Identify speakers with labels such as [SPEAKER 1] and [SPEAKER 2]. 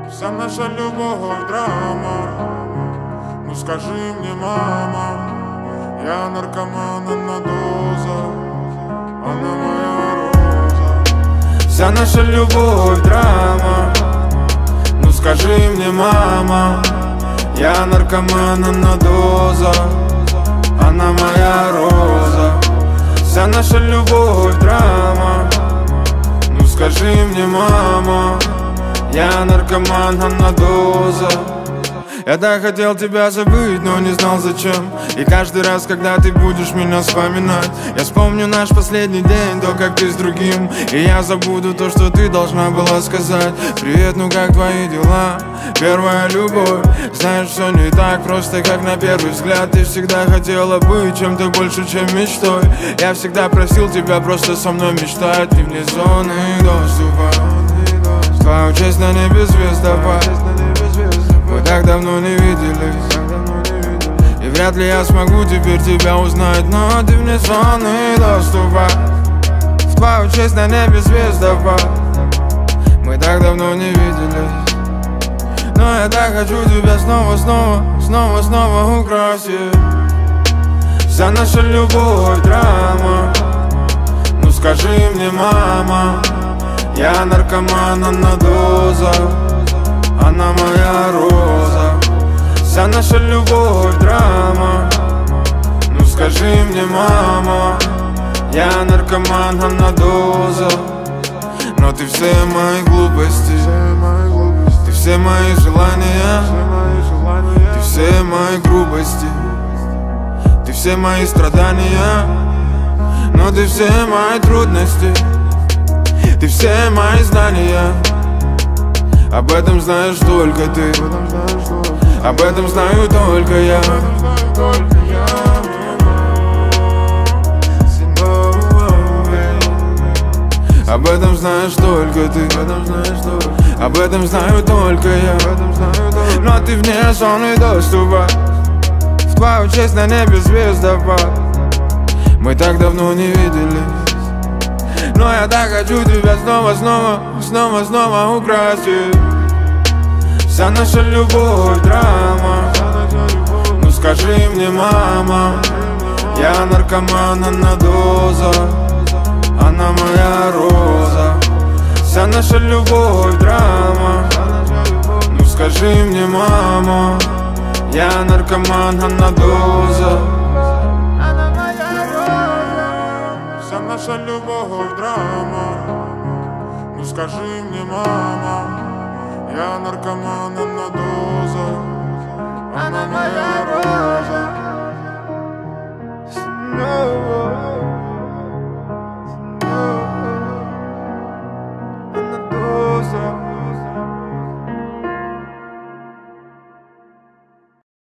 [SPEAKER 1] Вся наша любовь драма. Ну скажи мне, мама, я наркоман, она доза, она моя роза. Вся наша любовь драма. Ну скажи мне, мама, я наркоман, она доза, она моя роза. Вся наша любовь драма. Ну скажи мне, мама, я наркоман, она доза. Я так хотел тебя забыть, но не знал зачем. И каждый раз, когда ты будешь меня вспоминать, я вспомню наш последний день, то, как ты с другим. И я забуду то, что ты должна была сказать. Привет, ну как твои дела? Первая любовь. Знаешь, все не так просто, как на первый взгляд. Ты всегда хотела быть чем-то больше, чем мечтой. Я всегда просил тебя просто со мной мечтать. Ты вне зоны доступа. Твою честь на небе звездопад. Мы так давно не виделись, и вряд ли я смогу теперь тебя узнать. Но ты вне зоны доступа. В твою честь на небе звездопад. Мы так давно не виделись, но я так хочу тебя снова украсить. Вся наша любовь драма. Ну скажи мне, мама, я наркоман, она доза, она моя роза. Вся наша любовь драма. Ну скажи мне, мама, я наркоман, она доза. Но ты все мои глупости, ты все мои желания, ты все мои грубости, ты все мои страдания. Но ты все мои трудности, ты все мои знания. Об этом знаешь только ты, об этом знаю только я. Об этом знаешь только ты, об этом знаю только я. Но ты вне зоны доступа. В твою честь на небе звездопад. Мы так давно не виделись, но я так хочу тебя снова украсить. Вся наша любовь драма. Ну скажи мне, мама, я наркоман, она доза, она моя роза. Вся наша любовь драма. Ну скажи мне, мама, я наркоман, она доза. Вся наша любовь драма. Ну скажи мне, мама, я наркоман, она доза, она моя роза. Она доза.